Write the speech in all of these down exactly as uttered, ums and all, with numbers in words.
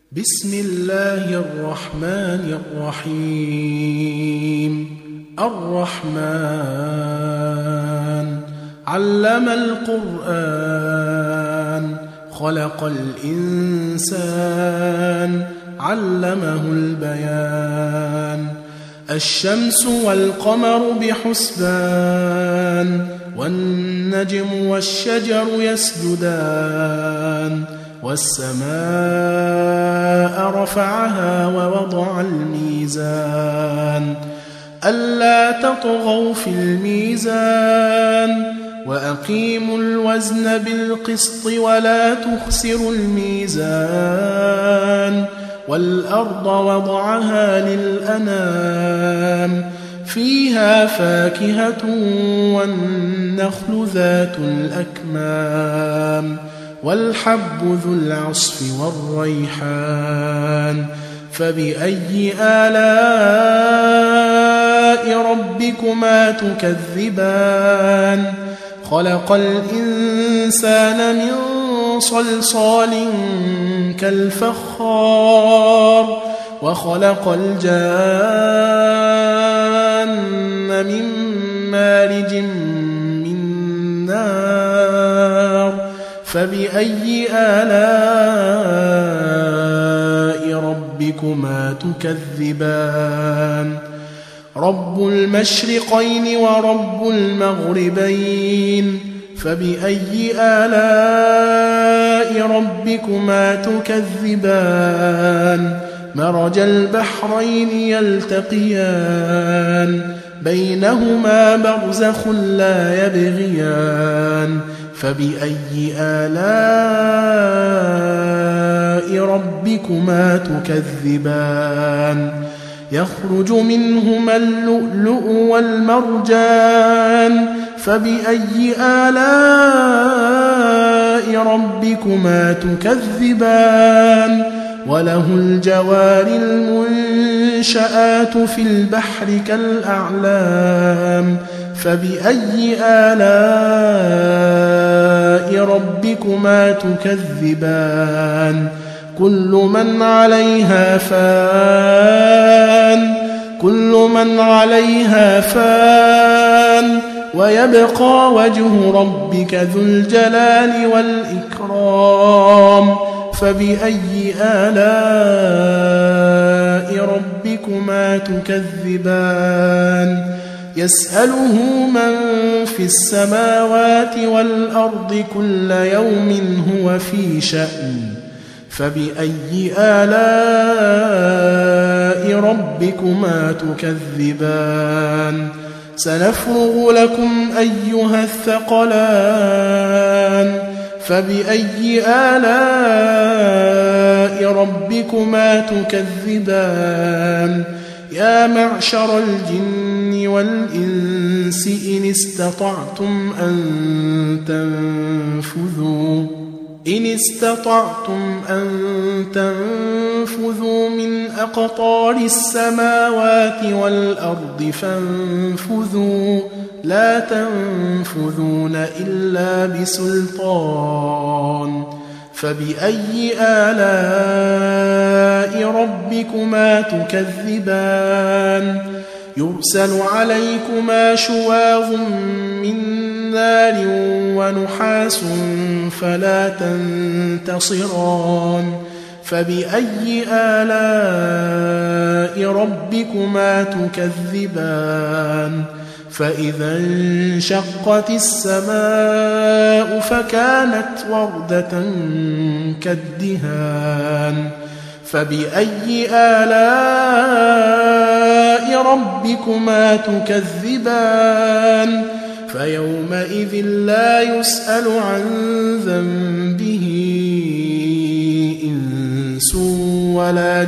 بسم الله الرحمن الرحيم. الرحمن علم القرآن، خلق الإنسان، علمه البيان. الشمس والقمر بحسبان، والنجم والشجر يسجدان. والسماء رفعها ووضع الميزان، ألا تطغوا في الميزان، وأقيموا الوزن بالقسط ولا تخسروا الميزان. والأرض وضعها للأنام، فيها فاكهة والنخل ذات الأكمام، والحب ذو العصف والريحان. فبأي آلاء ربكما تكذبان؟ خلق الإنسان من صلصال كالفخار، وخلق الجان من مارج من نار. فبأي آلاء ربكما تكذبان؟ رب المشرقين ورب المغربين، فبأي آلاء ربكما تكذبان؟ مرج البحرين يلتقيان، بينهما برزخ لا يبغيان. فبأي آلاء ربكما تكذبان؟ يخرج منهما اللؤلؤ والمرجان، فبأي آلاء ربكما تكذبان؟ وله الجوار المنشآت في البحر كالأعلام، فبأي آلاء ربكما تكذبان؟ كل من عليها فان، كل من عليها فان، ويبقى وجه ربك ذو الجلال والإكرام. فبأي آلاء ربكما تكذبان؟ يسأله من في السماوات والأرض كل يوم هو في شأن. فبأي آلاء ربكما تكذبان؟ سنفرغ لكم أيها الثقلان. فبأي آلاء ربكما تكذبان؟ يا معشر الجن والإنس إن استطعتم أن تنفذوا إن استطعتم أن تنفذوا من أقطار السماوات والأرض فانفذوا، لا تنفذون إلا بسلطان. فبأي آلاء ربكما تكذبان؟ يرسل عليكما شواظ من نار ونحاس فلا تنتصران. فبأي آلاء ربكما تكذبان؟ فإذا انشقت السماء فكانت وردة كالدهان. فبأي آلاء ربكما تكذبان؟ فيومئذ لا يسأل عن ذنبه إنس ولا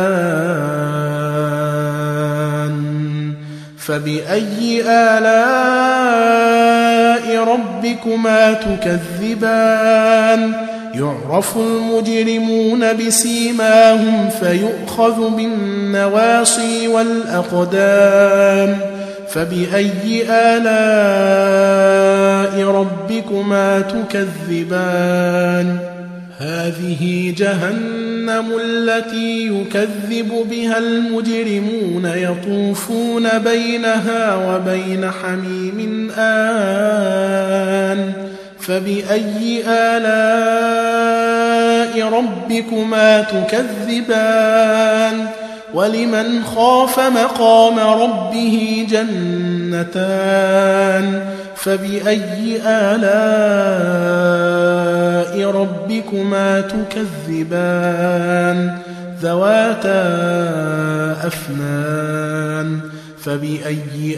جان. فبأي آلاء ربكما تكذبان؟ يعرف المجرمون بسيماهم فيؤخذ بالنواصي والأقدام. فبأي آلاء ربكما تكذبان؟ هذه جهنم جهنم التي يكذب بها المجرمون يطوفون بينها وبين حميم آن فبأي آلاء ربكما تكذبان ولمن خاف مقام ربه جنتان فبأي آلاء ربكما تكذبان ذواتا أفنان فبأي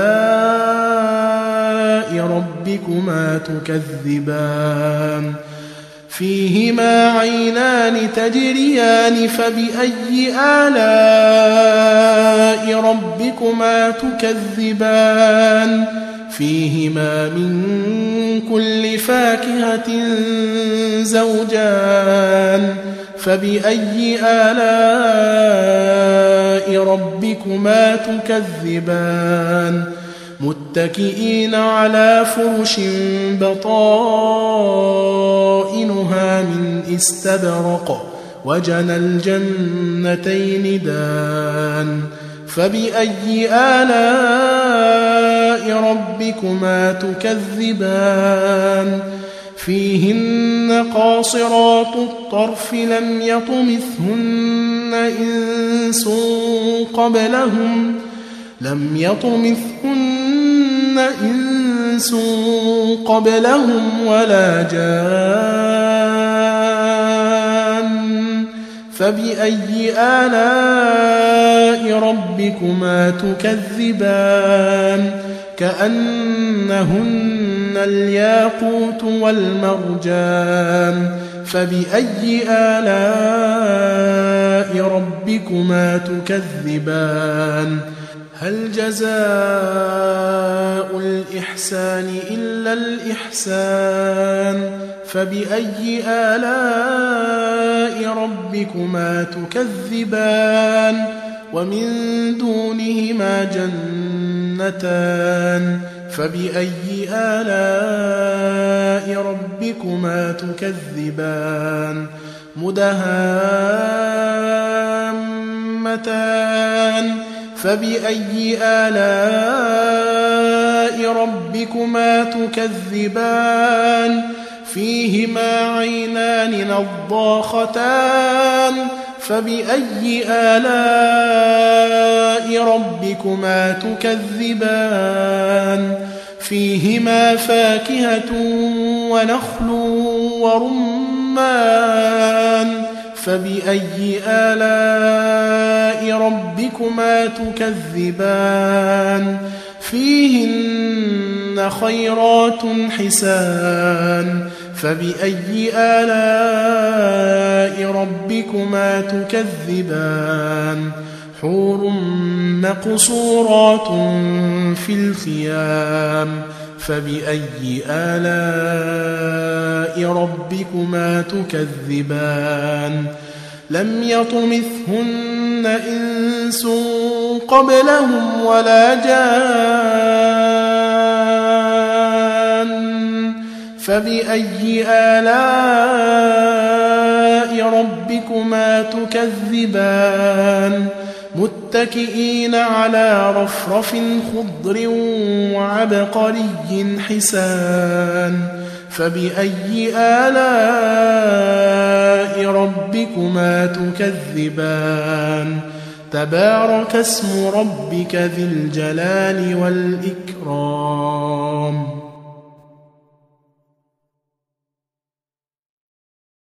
آلاء ربكما تكذبان فيهما عينان تجريان فبأي آلاء ربكما تكذبان فيهما من كل فاكهة زوجان فبأي آلاء ربكما تكذبان متكئين على فرش بطائنها من استبرق وجنى الجنتين دان فبأي آلاء ربكما تكذبان فيهن قاصرات الطرف لم يطمثهن إنس قبلهم لم يطمثهن إنس قبلهم ولا جان فبأي آلاء ربكما تكذبان كأنهن الياقوت والمرجان فبأي آلاء ربكما تكذبان هل جزاء الإحسان إلا الإحسان فبأي آلاء ربكما تكذبان ومن دونهما جنتان فبأي آلاء ربكما تكذبان مدهامتان فبأي آلاء ربكما تكذبان فيهما عينان نضاختان فبأي آلاء ربكما تكذبان فيهما فاكهة ونخل ورمان فبأي آلاء ربكما تكذبان فيهن خيرات حسان فبأي آلاء ربكما تكذبان حور مقصورات في الخيام فبأي آلاء ربكما تكذبان لم يطمثهن إنس قبلهم ولا جان فبأي آلاء ربكما تكذبان متكئين على رفرف خضر وعبقري حسان فبأي آلاء ربكما تكذبان تبارك اسم ربك ذي الجلال والإكرام